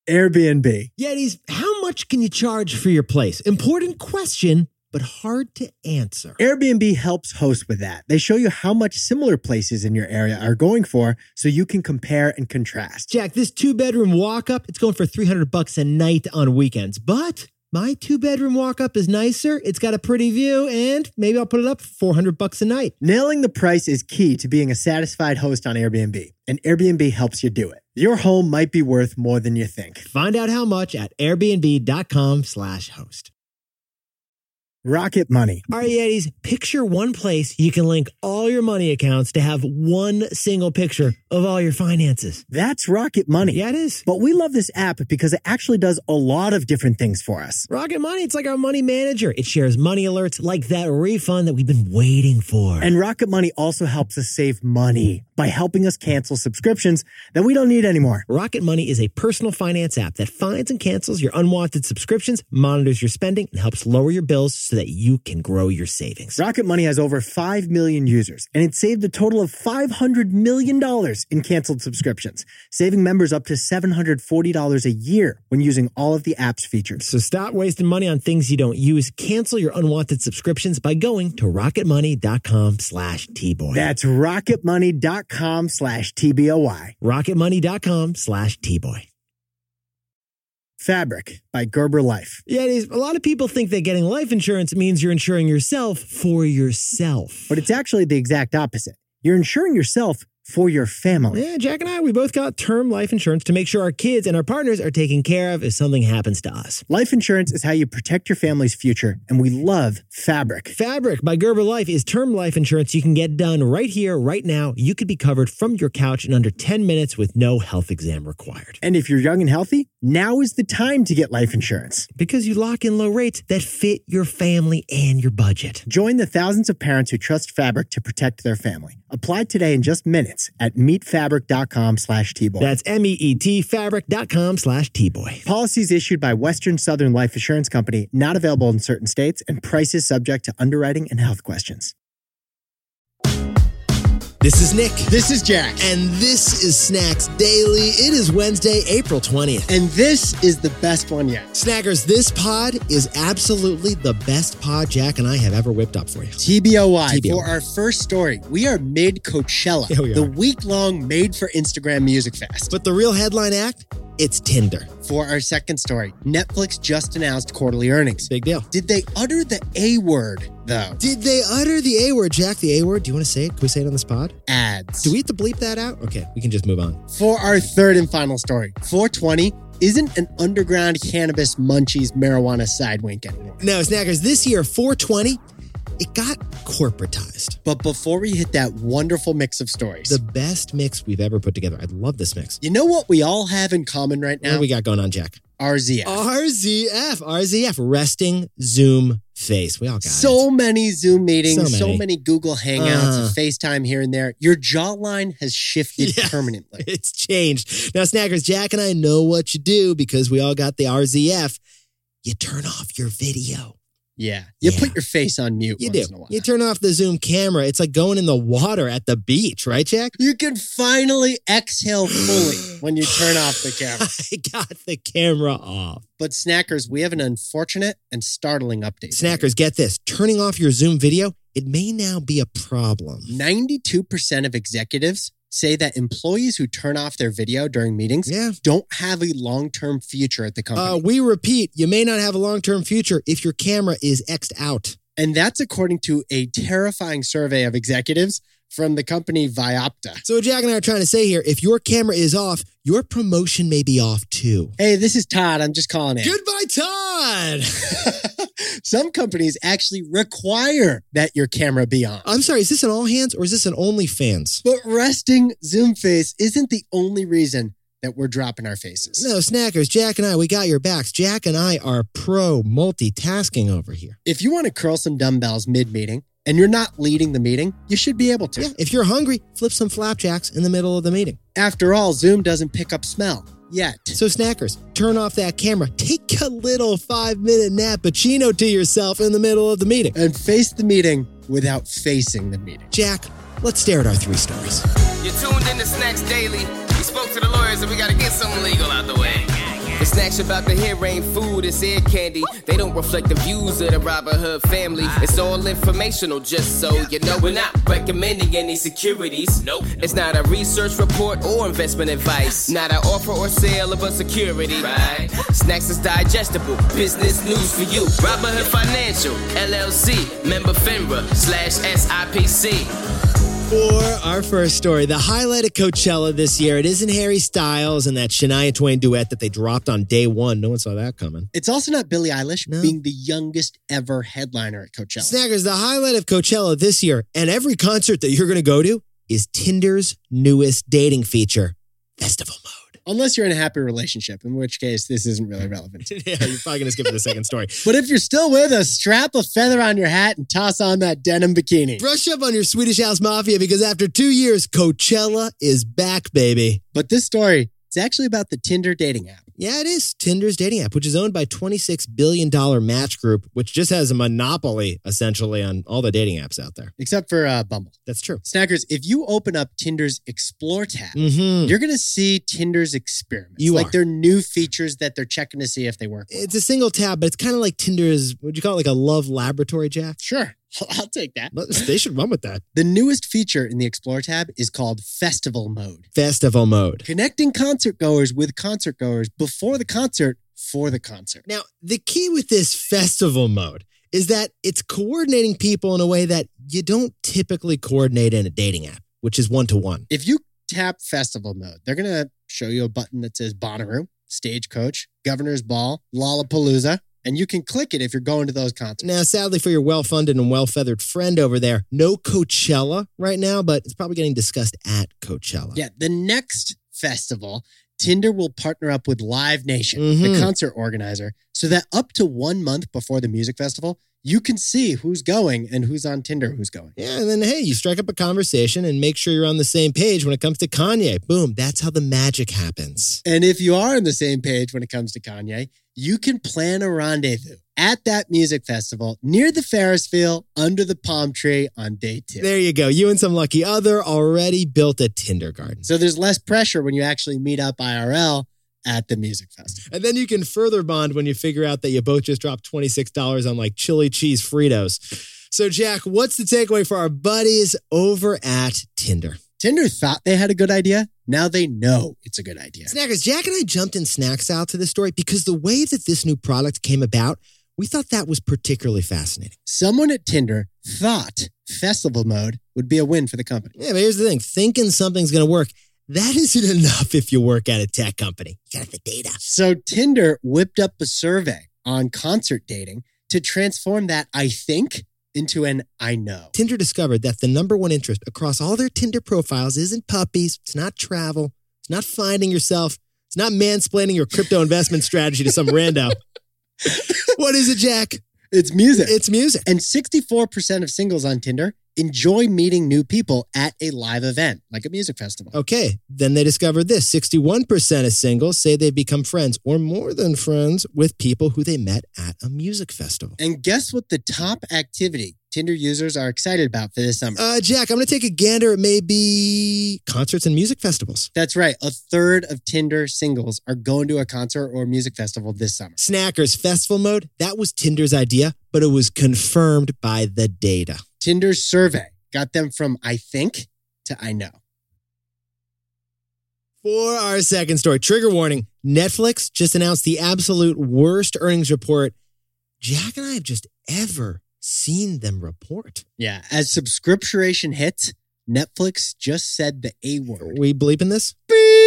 Airbnb. Yetis, how much can you charge for your place? Important question, but hard to answer. Airbnb helps host with that. They show you how much similar places in your area are going for so you can compare and contrast. Jack, this 2-bedroom walk-up, it's going for $300 a night on weekends. But my 2-bedroom walk-up is nicer, it's got a pretty view, and maybe I'll put it up for $400 a night. Nailing the price is key to being a satisfied host on Airbnb, and Airbnb helps you do it. Your home might be worth more than you think. Find out how much at airbnb.com/host. Rocket Money. All right, Yetis, picture one place you can link all your money accounts to have one single picture of all your finances. That's Rocket Money. Yeah, it is. But we love this app because it actually does a lot of different things for us. Rocket Money, it's like our money manager. It shares money alerts like that refund that we've been waiting for. And Rocket Money also helps us save money by helping us cancel subscriptions that we don't need anymore. Rocket Money is a personal finance app that finds and cancels your unwanted subscriptions, monitors your spending, and helps lower your bills so that you can grow your savings. Rocket Money has over 5 million users, and it saved a total of $500 million in canceled subscriptions, saving members up to $740 a year when using all of the app's features. So stop wasting money on things you don't use. Cancel your unwanted subscriptions by going to rocketmoney.com/TBoy. That's rocketmoney.com/TBOY. rocketmoney.com/TBoy. Fabric by Gerber Life. Yeah, a lot of people think that getting life insurance means you're insuring yourself for yourself. But it's actually the exact opposite. You're insuring yourself for your family. Yeah, Jack and I, we both got term life insurance to make sure our kids and our partners are taken care of if something happens to us. Life insurance is how you protect your family's future, and we love Fabric. Fabric by Gerber Life is term life insurance you can get done right here, right now. You could be covered from your couch in under 10 minutes with no health exam required. And if you're young and healthy, now is the time to get life insurance. Because you lock in low rates that fit your family and your budget. Join the thousands of parents who trust Fabric to protect their family. Apply today in just minutes at meetfabric.com/TBoy. That's MEET fabric.com/TBoy. Policies issued by Western Southern Life Assurance Company, not available in certain states, and prices subject to underwriting and health questions. This is Nick. This is Jack. And this is Snacks Daily. It is Wednesday, April 20th. And this is the best one yet. Snackers, this pod is absolutely the best pod Jack and I have ever whipped up for you. TBOY. For our first story, we are mid-Coachella, Yeah, we are. the week-long made-for-Instagram music fest. But the real headline act, it's Tinder. For our second story, Netflix just announced quarterly earnings. Big deal. Did they utter the A word, though? Did they utter the A word, Jack? The A word? Do you want to say it? Can we say it on this pod? Ads. Do we have to bleep that out? Okay, we can just move on. For our third and final story, 420 isn't an underground cannabis munchies marijuana sidewink anymore. No, Snackers, this year, 420, it got corporatized. But before we hit that wonderful mix of stories, The best mix we've ever put together. I love this mix. you know what we all have in common right What now? do we got going on, Jack? RZF. RZF, resting Zoom face. We all got So it. many Zoom meetings, So so many. many Google Hangouts, and FaceTime here and there. Your jawline has shifted Yeah. permanently. It's changed. Now, Snackers, Jack and I know what you do because we all got the RZF. You turn off your video. Yeah. You Yeah. put your face on mute You once do. in a while. You turn off the Zoom camera. It's like going in the water at the beach, right, Jack? You can finally exhale fully when you turn off the camera. I got the camera off. But Snackers, we have an unfortunate and startling update. Snackers, get this. Turning off your Zoom video, it may now be a problem. 92% of executives say that employees who turn off their video during meetings Yeah. don't have a long-term future at the company. We repeat, you may not have a long-term future if your camera is X'd out. And that's according to a terrifying survey of executives from the company Viopta. So what Jack and I are trying to say here, if your camera is off, your promotion may be off too. Hey, this is Todd. I'm just calling in. Goodbye, Todd. Some companies actually require that your camera be on. I'm sorry, is this an all hands or is this an OnlyFans? But resting Zoom face isn't the only reason that we're dropping our faces. No, Snackers, Jack and I, we got your backs. Jack and I are pro multitasking over here. If you want to curl some dumbbells mid-meeting and you're not leading the meeting, you should be able to. Yeah, if you're hungry, flip some flapjacks in the middle of the meeting. After all, Zoom doesn't pick up smell yet. So Snackers, turn off that camera. Take a little 5-minute nappuccino to yourself in the middle of the meeting. And face the meeting without facing the meeting. Jack, let's stare at our 3 stories. You're tuned in to Snacks Daily. We spoke to the lawyers and we got to get something legal out the way. snacks you're about to hear ain't food, it's ear candy. They don't reflect the views of the Robin Hood family. It's all informational, just so you know. We're not recommending any securities. Nope. It's not a research report or investment advice. Not an offer or sale of a security. Right. Snacks is digestible. Business news for you. Robin Hood Financial, LLC, member FINRA/SIPC. For our first story, the highlight of Coachella this year, it isn't Harry Styles and that Shania Twain duet that they dropped on day one. No one saw that coming. It's also not Billie Eilish being the youngest ever headliner at Coachella. Snackers, the highlight of Coachella this year and every concert that you're going to go to is Tinder's newest dating feature, Festival Mode. Unless you're in a happy relationship, in which case this isn't really relevant. Yeah, you're probably going to skip to the second story. But if you're still with us, strap a feather on your hat and toss on that denim bikini. Brush up on your Swedish House Mafia because after 2 years, Coachella is back, baby. But this story is actually about the Tinder dating app. Yeah, it is. Tinder's dating app, which is owned by $26 billion Match Group, which just has a monopoly, essentially, on all the dating apps out there. Except for Bumble. That's true. Snackers, if you open up Tinder's Explore tab, you're going to see Tinder's experiments. Like their new features that they're checking to see if they work well. It's a single tab, but it's kind of like Tinder's, would you call it like a love laboratory, Jack? Sure. I'll take that. They should run with that. The newest feature in the Explore tab is called Festival Mode. Festival Mode. Connecting concert goers with concert goers before the concert for the concert. Now, the key with this Festival Mode is that it's coordinating people in a way that you don't typically coordinate in a dating app, which is one-to-one. If you tap Festival Mode, they're going to show you a button that says Bonnaroo, Stagecoach, Governor's Ball, Lollapalooza. And you can click it if you're going to those concerts. Now, sadly for your well-funded and well-feathered friend over there, no Coachella right now, but it's probably getting discussed at Coachella. Yeah, the next festival, Tinder will partner up with Live Nation, the concert organizer, so that up to 1 month before the music festival, you can see who's going and who's on Tinder who's going. Yeah, and then, hey, you strike up a conversation and make sure you're on the same page when it comes to Kanye. Boom, that's how the magic happens. And if you are on the same page when it comes to Kanye, you can plan a rendezvous at that music festival near the Ferris wheel under the palm tree on day 2. There you go. You and some lucky other already built a Tinder garden. So there's less pressure when you actually meet up IRL at the music festival. And then you can further bond when you figure out that you both just dropped $26 on like chili cheese Fritos. So Jack, what's the takeaway for our buddies over at Tinder? Tinder thought they had a good idea. Now they know it's a good idea. Snackers, Jack and I jumped in Snacks Out to this story because the way that this new product came about, we thought that was particularly fascinating. Someone at Tinder thought Festival Mode would be a win for the company. Yeah, but here's the thing. Thinking something's going to work, that isn't enough if you work at a tech company. You got the data. So Tinder whipped up a survey on concert dating to transform that I think into an I know. Tinder discovered that the number one interest across all their Tinder profiles isn't puppies, it's not travel, it's not finding yourself, it's not mansplaining your crypto investment strategy to some rando. What is it, Jack? It's music. It's music. And 64% of singles on Tinder enjoy meeting new people at a live event, like a music festival. Okay, then they discovered this. 61% of singles say they've become friends or more than friends with people who they met at a music festival. And guess what the top activity Tinder users are excited about for this summer? Jack, I'm going to take a gander. It may be concerts and music festivals. That's right. A third of Tinder singles are going to a concert or music festival this summer. Snackers, Festival Mode, that was Tinder's idea, but it was confirmed by the data. Tinder's survey got them from I think to I know. For our second story, trigger warning, Netflix just announced the absolute worst earnings report Jack and I have just ever seen them report. Yeah, as subscription hits, Netflix just said the A word. We bleeping this?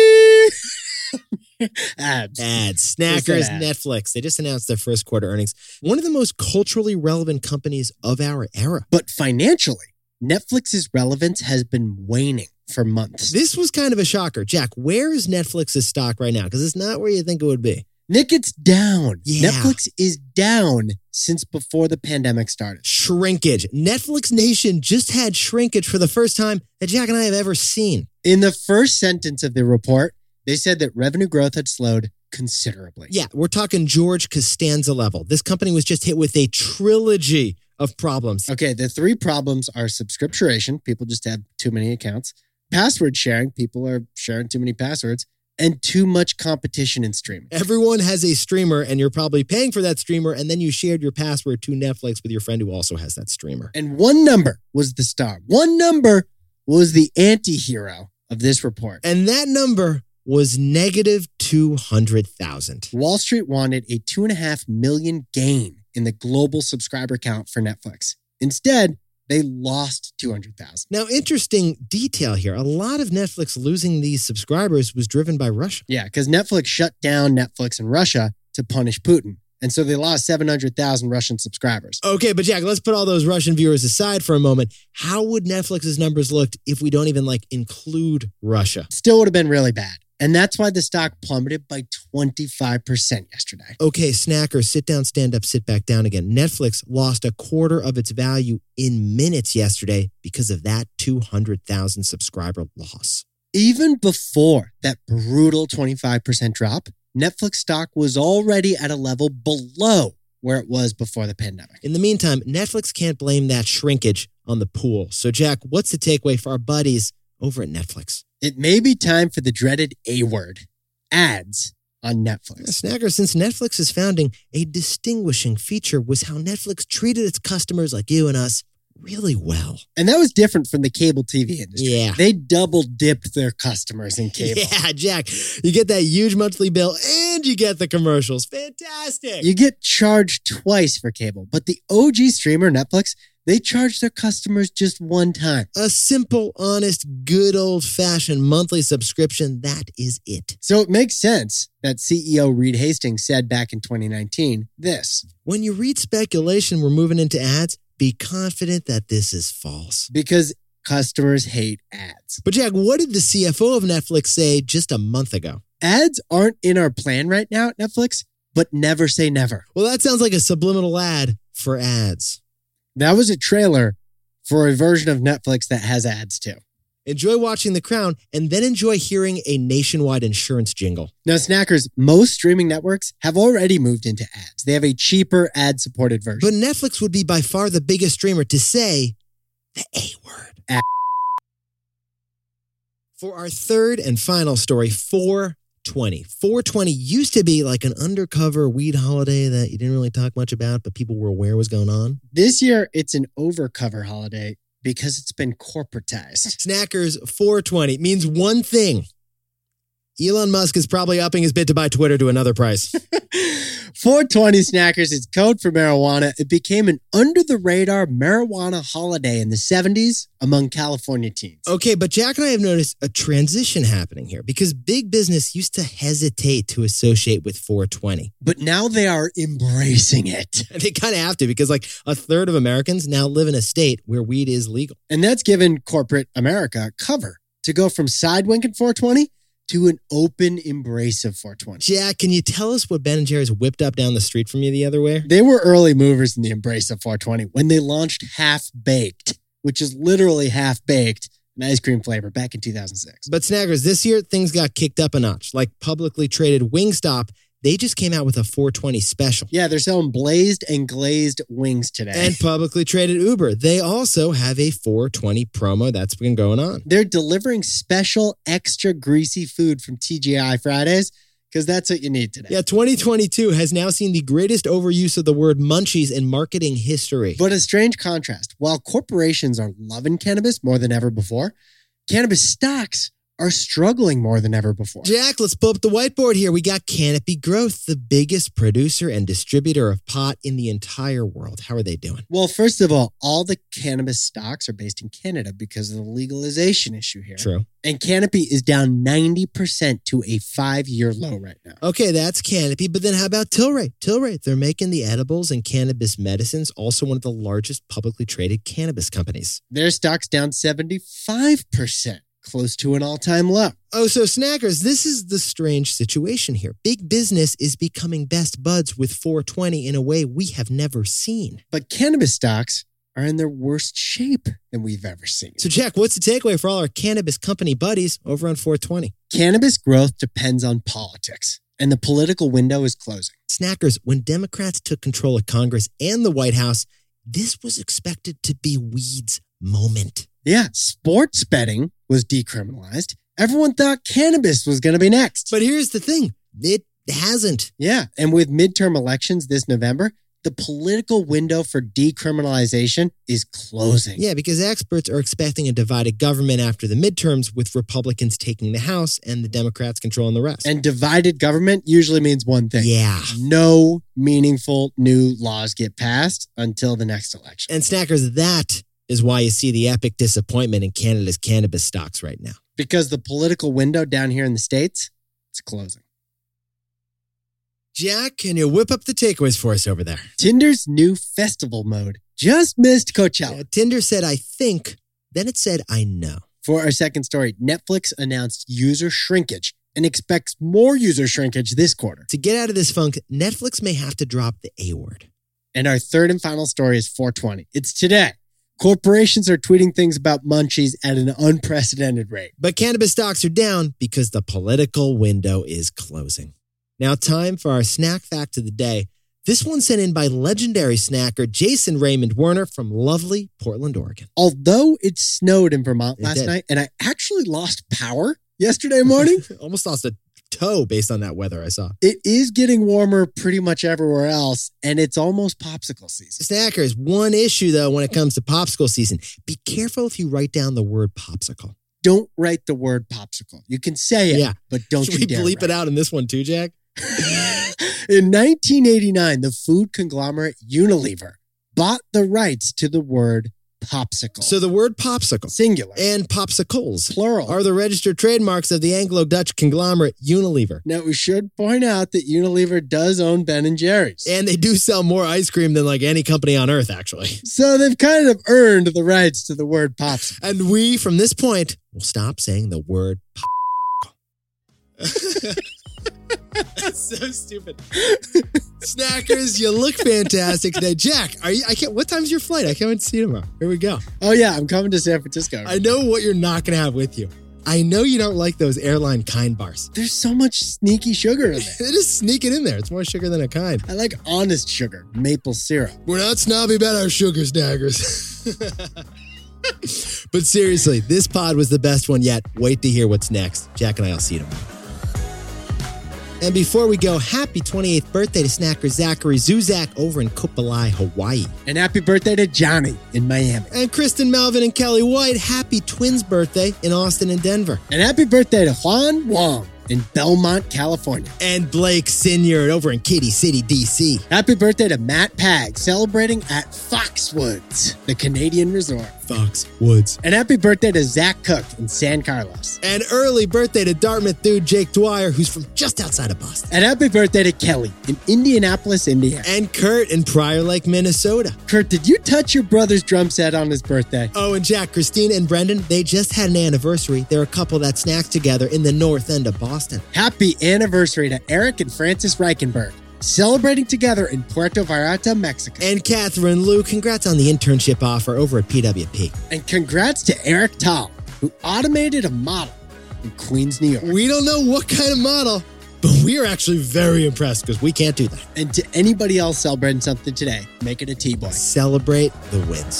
Ads. Snackers, Netflix. They just announced their first quarter earnings. One of the most culturally relevant companies of our era. But financially, Netflix's relevance has been waning for months. This was kind of a shocker. Jack, where is Netflix's stock right now? Because it's not where you think it would be. Nick, it's down. Yeah. Netflix is down since before the pandemic started. Shrinkage. Netflix Nation just had shrinkage for the first time that Jack and I have ever seen. In the first sentence of the report, they said that revenue growth had slowed considerably. Yeah, we're talking George Costanza level. This company was just hit with a trilogy of problems. Okay, the 3 problems are subscription. People just have too many accounts. Password sharing. People are sharing too many passwords. and too much competition in streaming. Everyone has a streamer, and you're probably paying for that streamer, and then you shared your password to Netflix with your friend who also has that streamer. And one number was the star. One number was the anti-hero of this report. And that number was negative 200,000. Wall Street wanted a 2.5 million gain in the global subscriber count for Netflix. Instead, they lost 200,000. Now, interesting detail here. A lot of Netflix losing these subscribers was driven by Russia. Yeah, because Netflix shut down Netflix in Russia to punish Putin. And so they lost 700,000 Russian subscribers. Okay, but Jack, let's put all those Russian viewers aside for a moment. How would Netflix's numbers look if we don't even include Russia? Still would have been really bad. And that's why the stock plummeted by 25% yesterday. Okay, snackers, sit down, stand up, sit back down again. Netflix lost a quarter of its value in minutes yesterday because of that 200,000 subscriber loss. Even before that brutal 25% drop, Netflix stock was already at a level below where it was before the pandemic. In the meantime, Netflix can't blame that shrinkage on the pool. So, Jack, what's the takeaway for our buddies over at Netflix? It may be time for the dreaded A word, ads on Netflix. Snacker, since Netflix's founding, a distinguishing feature was how Netflix treated its customers like you and us really well. And that was different from the cable TV industry. Yeah. They double dipped their customers in cable. Yeah, Jack, you get that huge monthly bill and you get the commercials. Fantastic. You get charged twice for cable, but the OG streamer, Netflix, they charge their customers just one time. A simple, honest, good old-fashioned monthly subscription, that is it. So it makes sense that CEO Reed Hastings said back in 2019 this. When you read speculation we're moving into ads, be confident that this is false. Because customers hate ads. But Jack, what did the CFO of Netflix say just a month ago? Ads aren't in our plan right now at Netflix, but never say never. Well, that sounds like a subliminal ad for ads. That was a trailer for a version of Netflix that has ads too. Enjoy watching The Crown and then enjoy hearing a nationwide insurance jingle. Now, snackers, most streaming networks have already moved into ads. They have a cheaper ad-supported version. But Netflix would be by far the biggest streamer to say the A word. For our third and final story, 420. 420 used to be like an undercover weed holiday that you didn't really talk much about, but people were aware was going on. This year, it's an overcover holiday because it's been corporatized. Snackers, 420 means one thing. Elon Musk is probably upping his bid to buy Twitter to another price. 420 snackers is code for marijuana. It became an under-the-radar marijuana holiday in the 70s among California teens. Okay, but Jack and I have noticed a transition happening here because big business used to hesitate to associate with 420. But now they are embracing it. And they kind of have to because a third of Americans now live in a state where weed is legal. And that's given corporate America cover to go from sidewinking 420 to an open embrace of 420. Jack, can you tell us what Ben & Jerry's whipped up down the street from you the other way? They were early movers in the embrace of 420 when they launched Half Baked, which is literally half baked, an ice cream flavor back in 2006. But snackers, this year things got kicked up a notch. Like publicly traded Wingstop, they just came out with a 420 special. Yeah, they're selling blazed and glazed wings today. And publicly traded Uber, they also have a 420 promo that's been going on. They're delivering special extra greasy food from TGI Fridays because that's what you need today. Yeah, 2022 has now seen the greatest overuse of the word munchies in marketing history. But a strange contrast. While corporations are loving cannabis more than ever before, cannabis stocks are struggling more than ever before. Jack, let's pull up the whiteboard here. We got Canopy Growth, the biggest producer and distributor of pot in the entire world. How are they doing? Well, first of all the cannabis stocks are based in Canada because of the legalization issue here. True. And Canopy is down 90% to a 5-year low right now. Okay, that's Canopy. But then how about Tilray? Tilray, they're making the edibles and cannabis medicines, also one of the largest publicly traded cannabis companies. Their stock's down 75%. Close to an all-time low. Oh, so snackers, this is the strange situation here. Big business is becoming best buds with 420 in a way we have never seen. But cannabis stocks are in their worst shape than we've ever seen. So Jack, what's the takeaway for all our cannabis company buddies over on 420? Cannabis growth depends on politics, and the political window is closing. Snackers, when Democrats took control of Congress and the White House, this was expected to be weed's moment. Yeah, sports betting was decriminalized, Everyone thought cannabis was going to be next. But here's the thing. It hasn't. Yeah. And with midterm elections this November, the political window for decriminalization is closing. Yeah, because experts are expecting a divided government after the midterms, with Republicans taking the House and the Democrats controlling the rest. And divided government usually means one thing. Yeah. No meaningful new laws get passed until the next election. And Snackers, that is why you see the epic disappointment in Canada's cannabis stocks right now. Because the political window down here in the States, it's closing. Jack, can you whip up the takeaways for us over there? Tinder's new festival mode just missed Coachella. Tinder said, I think, then it said, I know. For our second story, Netflix announced user shrinkage and expects more user shrinkage this quarter. To get out of this funk, Netflix may have to drop the A word. And our third and final story is 420. It's today. Corporations are tweeting things about munchies at an unprecedented rate. But cannabis stocks are down because the political window is closing. Now, time for our snack fact of the day. This one sent in by legendary snacker Jason Raymond Werner from lovely Portland, Oregon. Although it snowed in Vermont last night, and I actually lost power yesterday morning. Almost lost a toe based on that weather I saw. It is getting warmer pretty much everywhere else, and it's almost popsicle season. Snackers, one issue, though, when it comes to popsicle season. Be careful if you write down the word popsicle. Don't write the word popsicle. You can say it, but don't Should you we dare bleep it out in this one too, Jack? In 1989, the food conglomerate Unilever bought the rights to the word popsicle. So the word popsicle, singular, and popsicles, plural, are the registered trademarks of the Anglo-Dutch conglomerate Unilever. Now, we should point out that Unilever does own Ben & Jerry's. And they do sell more ice cream than like any company on earth, actually. So they've kind of earned the rights to the word popsicle. And we, from this point, will stop saying the word popsicle. That's so stupid. Snackers, you look fantastic today. Jack, what time's your flight? I can't wait to see you tomorrow. Here we go. Oh yeah, I'm coming to San Francisco. I know what you're not going to have with you. I know you don't like those airline Kind bars. There's so much sneaky sugar in there. They just sneak it in there. It's more sugar than a Kind. I like honest sugar, maple syrup. We're not snobby about our sugar, Snackers. But seriously, this pod was the best one yet. Wait to hear what's next. Jack and I will see you tomorrow. And before we go, happy 28th birthday to snacker Zachary Zuzak over in Kupalai, Hawaii. And happy birthday to Johnny in Miami. And Kristen Melvin and Kelly White, happy twins birthday in Austin and Denver. And happy birthday to Juan Wong in Belmont, California. And Blake Senior over in Katy City, D.C. Happy birthday to Matt Pag, celebrating at Foxwoods, the Canadian resort. Foxwoods. And happy birthday to Zach Cook in San Carlos. And early birthday to Dartmouth dude Jake Dwyer, who's from just outside of Boston. And happy birthday to Kelly in Indianapolis, Indiana. And Kurt in Prior Lake, Minnesota. Kurt, did you touch your brother's drum set on his birthday? Oh, and Jack, Christine, and Brendan, they just had an anniversary. They're a couple that snacks together in the north end of Boston. Happy anniversary to Eric and Francis Reichenberg, celebrating together in Puerto Vallarta, Mexico. And Catherine Lou, congrats on the internship offer over at PWP. And congrats to Eric Tall, who automated a model in Queens, New York. We don't know what kind of model, but we are actually very impressed because we can't do that. And to anybody else celebrating something today, make it a T-boy. Celebrate the wins.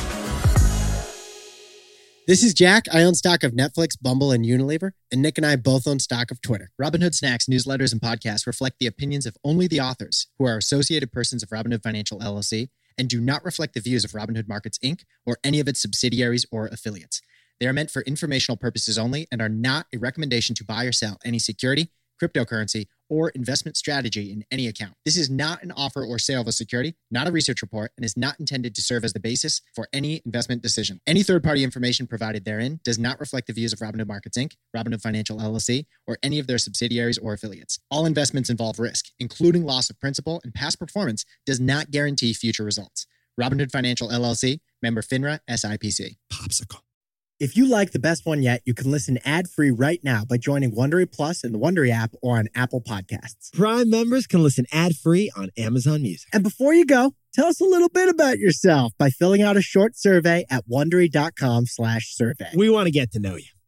This is Jack. I own stock of Netflix, Bumble, and Unilever, and Nick and I both own stock of Twitter. Robinhood Snacks, newsletters, and podcasts reflect the opinions of only the authors, who are associated persons of Robinhood Financial LLC, and do not reflect the views of Robinhood Markets, Inc., or any of its subsidiaries or affiliates. They are meant for informational purposes only and are not a recommendation to buy or sell any security, cryptocurrency, or investment strategy in any account. This is not an offer or sale of a security, not a research report, and is not intended to serve as the basis for any investment decision. Any third-party information provided therein does not reflect the views of Robinhood Markets, Inc., Robinhood Financial LLC, or any of their subsidiaries or affiliates. All investments involve risk, including loss of principal, and past performance does not guarantee future results. Robinhood Financial LLC, member FINRA, SIPC. Popsicle. If you like The Best One Yet, you can listen ad-free right now by joining Wondery Plus in the Wondery app or on Apple Podcasts. Prime members can listen ad-free on Amazon Music. And before you go, tell us a little bit about yourself by filling out a short survey at Wondery.com/survey. We want to get to know you.